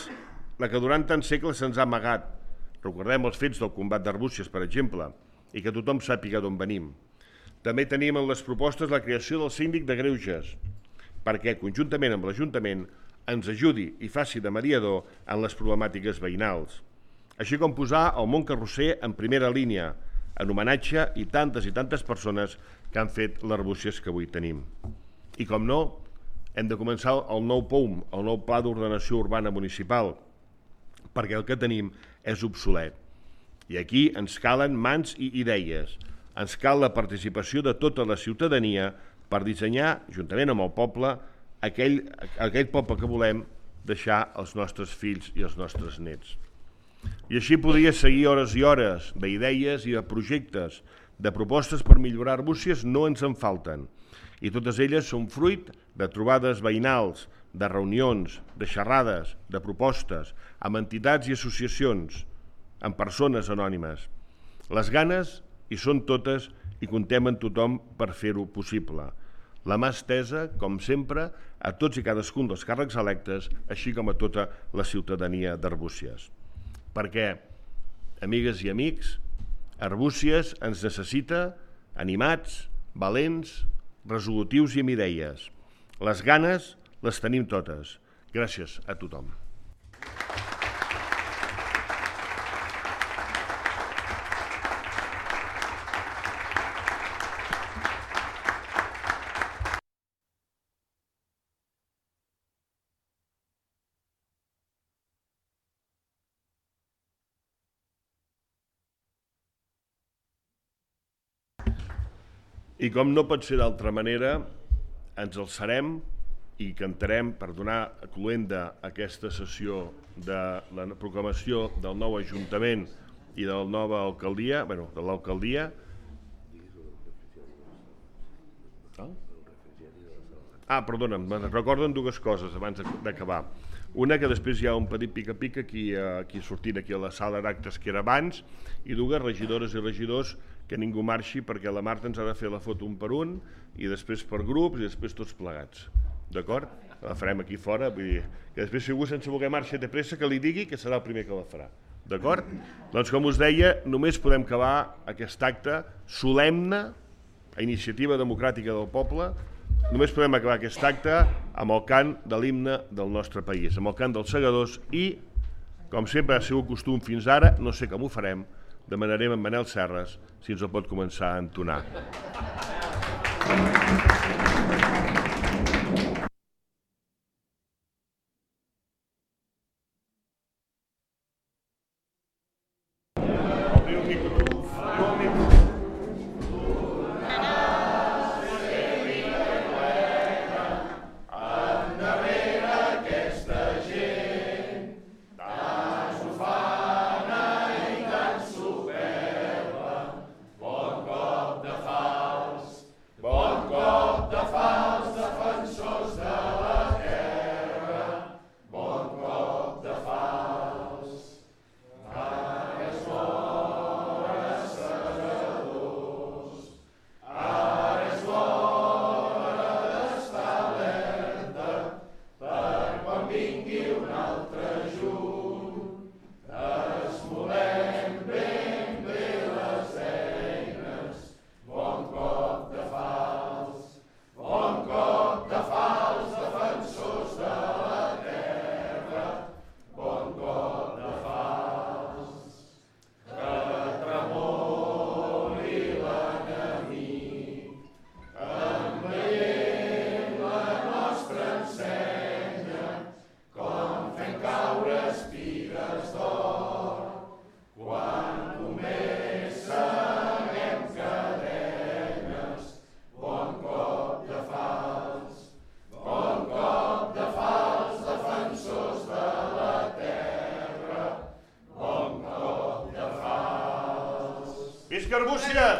segles se'ns ha amagat. Recordem els fets del combat d'Arbúcies, per exemple, i que tothom sàpiga d'on venim. També tenim en les propostes la creació del síndic de greuges, perquè, conjuntament amb l'Ajuntament, ens ajudi i faci de mediador en les problemàtiques veïnals, així com posar el món carrosser en primera línia, en homenatge i tantes persones que han fet l'Arbúcies que avui tenim. I com no, hem de començar el nou POUM, el nou Pla d'Ordenació Urbana Municipal, perquè el que tenim és obsolet. I aquí ens calen mans i idees. Ens cal la participació de tota la ciutadania per dissenyar, juntament amb el poble, aquell poble que volem deixar als nostres fills i als nostres nets. I així podria seguir hores i hores d'idees i de projectes, de propostes per millorar Arbúcies no ens en falten. I totes elles són fruit de trobades veïnals, de reunions, de xerrades, de propostes, amb entitats i associacions, amb persones anònimes. Les ganes hi són totes i comptem en tothom per fer-ho possible. La mà estesa, com sempre, a tots i cadascun dels càrrecs electes, així com a tota la ciutadania d'Arbúcies. Perquè, amigues i amics, Arbúcies ens necessita animats, valents, resolutius i amb idees. Les ganes les tenim totes. Gràcies a tothom. I com no pot ser d'altra manera, ens alçarem i cantarem per donar cloenda a aquesta sessió de la proclamació del nou Ajuntament i de la nova alcaldia, de l'alcaldia. Perdona'm, me'n recorden dues coses abans d'acabar. Una, que després hi ha un petit pica-pica aquí sortint aquí a la sala d'actes que era abans, i dues, regidores i regidors, que ningú marxi perquè la Marta ens ha de fer la foto un per un i després per grups i després tots plegats. D'acord? La farem aquí fora, vull dir que després si algú sense voler marxa té pressa que li digui que serà el primer que la farà. D'acord? Doncs com us deia, només podem acabar aquest acte solemne a iniciativa democràtica del poble només podem acabar aquest acte amb el cant de l'himne del nostre país, amb el cant dels segadors i, com sempre ha sigut costum fins ara, no sé com ho farem, demanarem a Manel Serres si ens el pot començar a entonar. Visca Arbúcies!